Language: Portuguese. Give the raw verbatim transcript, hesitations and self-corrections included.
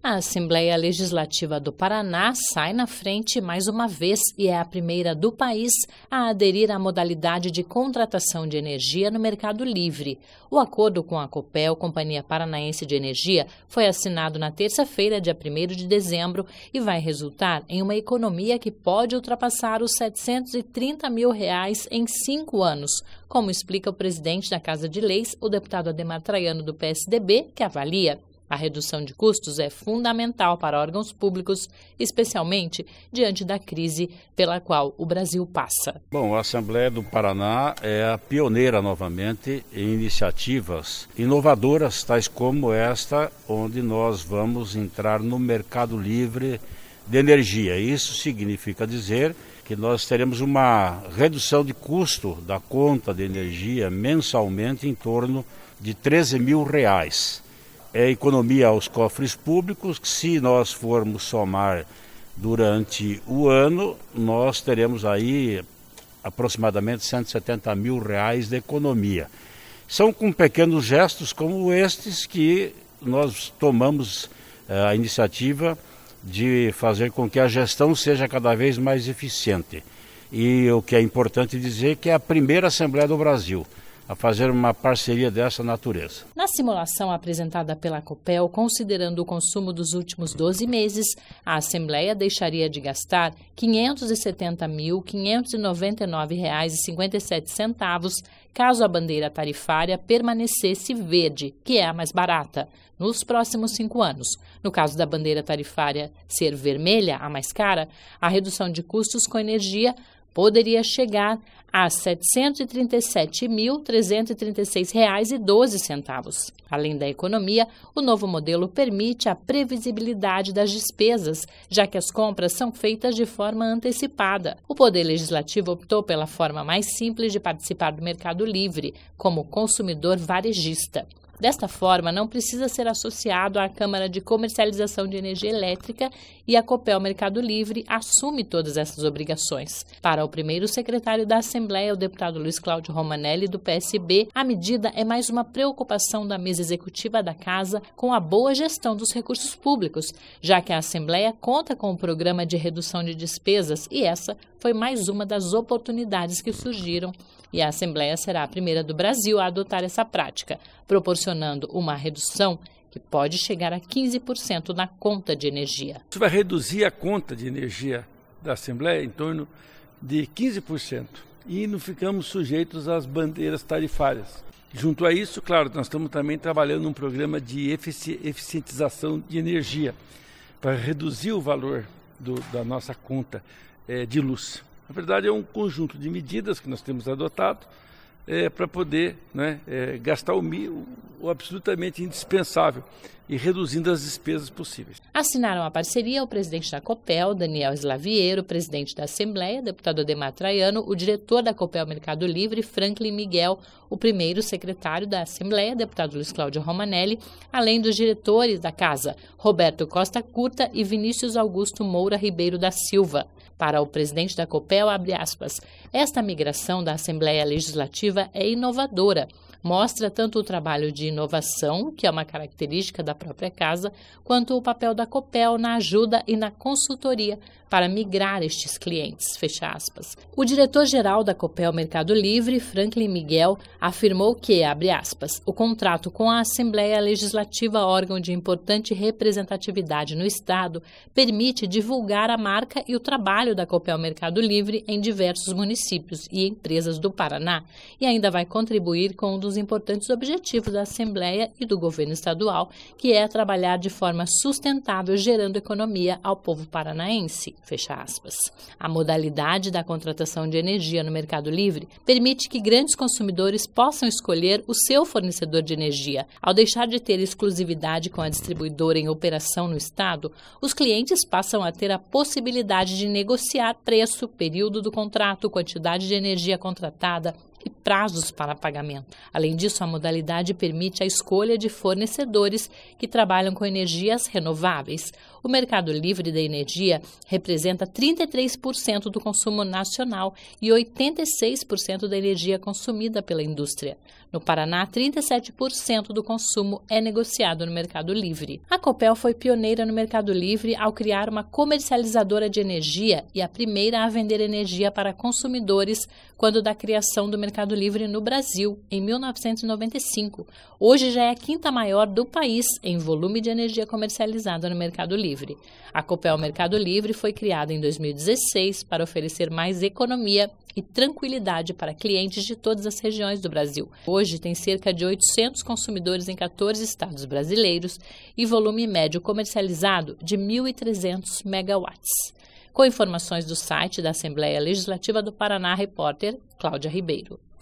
A Assembleia Legislativa do Paraná sai na frente mais uma vez e é a primeira do país a aderir à modalidade de contratação de energia no Mercado Livre. O acordo com a Copel, Companhia Paranaense de Energia, foi assinado na terça-feira, dia primeiro de dezembro, e vai resultar em uma economia que pode ultrapassar os setecentos e trinta mil reais em cinco anos, como explica o presidente da Casa de Leis, o deputado Ademar Traiano, do P S D B, que avalia. A redução de custos é fundamental para órgãos públicos, especialmente diante da crise pela qual o Brasil passa. Bom, a Assembleia do Paraná é a pioneira novamente em iniciativas inovadoras, tais como esta, onde nós vamos entrar no mercado livre de energia. Isso significa dizer que nós teremos uma redução de custo da conta de energia mensalmente em torno de treze mil reais. É economia aos cofres públicos, que se nós formos somar durante o ano, nós teremos aí aproximadamente cento e setenta mil reais de economia. São com pequenos gestos como estes que nós tomamos eh, a iniciativa de fazer com que a gestão seja cada vez mais eficiente. E o que é importante dizer que é a primeira Assembleia do Brasil a fazer uma parceria dessa natureza. Na simulação apresentada pela Copel, considerando o consumo dos últimos doze meses, a Assembleia deixaria de gastar quinhentos e setenta mil, quinhentos e noventa e nove reais e cinquenta e sete centavos caso a bandeira tarifária permanecesse verde, que é a mais barata, nos próximos cinco anos. No caso da bandeira tarifária ser vermelha, a mais cara, a redução de custos com energia poderia chegar a setecentos e trinta e sete mil, trezentos e trinta e seis reais e doze centavos. Além da economia, o novo modelo permite a previsibilidade das despesas, já que as compras são feitas de forma antecipada. O Poder Legislativo optou pela forma mais simples de participar do Mercado Livre, como consumidor varejista. Desta forma, não precisa ser associado à Câmara de Comercialização de Energia Elétrica e a Copel Mercado Livre assume todas essas obrigações. Para o primeiro secretário da Assembleia, o deputado Luiz Cláudio Romanelli, do P S B, a medida é mais uma preocupação da mesa executiva da Casa com a boa gestão dos recursos públicos, já que a Assembleia conta com o programa de redução de despesas e essa foi mais uma das oportunidades que surgiram. E a Assembleia será a primeira do Brasil a adotar essa prática, proporcionando uma redução que pode chegar a quinze por cento na conta de energia. Isso vai reduzir a conta de energia da Assembleia em torno de quinze por cento e não ficamos sujeitos às bandeiras tarifárias. Junto a isso, claro, nós estamos também trabalhando num programa de efici- eficientização de energia para reduzir o valor do, da nossa conta é, de luz. Na verdade, é um conjunto de medidas que nós temos adotado é, para poder né, é, gastar o, o, o absolutamente indispensável e reduzindo as despesas possíveis. Assinaram a parceria o presidente da Copel, Daniel Slaviero, o presidente da Assembleia, deputado Ademar Traiano, o diretor da Copel Mercado Livre, Franklin Miguel, o primeiro secretário da Assembleia, deputado Luiz Cláudio Romanelli, além dos diretores da Casa, Roberto Costa Curta e Vinícius Augusto Moura Ribeiro da Silva. Para o presidente da Copel, abre aspas, esta migração da Assembleia Legislativa é inovadora. Mostra tanto o trabalho de inovação, que é uma característica da própria Casa, quanto o papel da Copel na ajuda e na consultoria para migrar estes clientes, fecha aspas. O diretor-geral da Copel Mercado Livre, Franklin Miguel, afirmou que, abre aspas, o contrato com a Assembleia Legislativa, órgão de importante representatividade no Estado, permite divulgar a marca e o trabalho da Copel Mercado Livre em diversos municípios e empresas do Paraná e ainda vai contribuir com um dos importantes objetivos da Assembleia e do governo estadual, que é trabalhar de forma sustentável, gerando economia ao povo paranaense. Fecha aspas. A modalidade da contratação de energia no Mercado Livre permite que grandes consumidores possam escolher o seu fornecedor de energia. Ao deixar de ter exclusividade com a distribuidora em operação no Estado, os clientes passam a ter a possibilidade de negociar preço, período do contrato, quantidade de energia contratada, e prazos para pagamento. Além disso, a modalidade permite a escolha de fornecedores que trabalham com energias renováveis. O mercado livre da energia representa trinta e três por cento do consumo nacional e oitenta e seis por cento da energia consumida pela indústria. No Paraná, trinta e sete por cento do consumo é negociado no mercado livre. A Copel foi pioneira no mercado livre ao criar uma comercializadora de energia e a primeira a vender energia para consumidores quando da criação do mercado livre no Brasil, em mil novecentos e noventa e cinco. Hoje já é a quinta maior do país em volume de energia comercializada no mercado livre. A Copel Mercado Livre foi criada em dois mil e dezesseis para oferecer mais economia e tranquilidade para clientes de todas as regiões do Brasil. Hoje tem cerca de oitocentos consumidores em quatorze estados brasileiros e volume médio comercializado de mil e trezentos megawatts. Com informações do site da Assembleia Legislativa do Paraná, repórter Cláudia Ribeiro.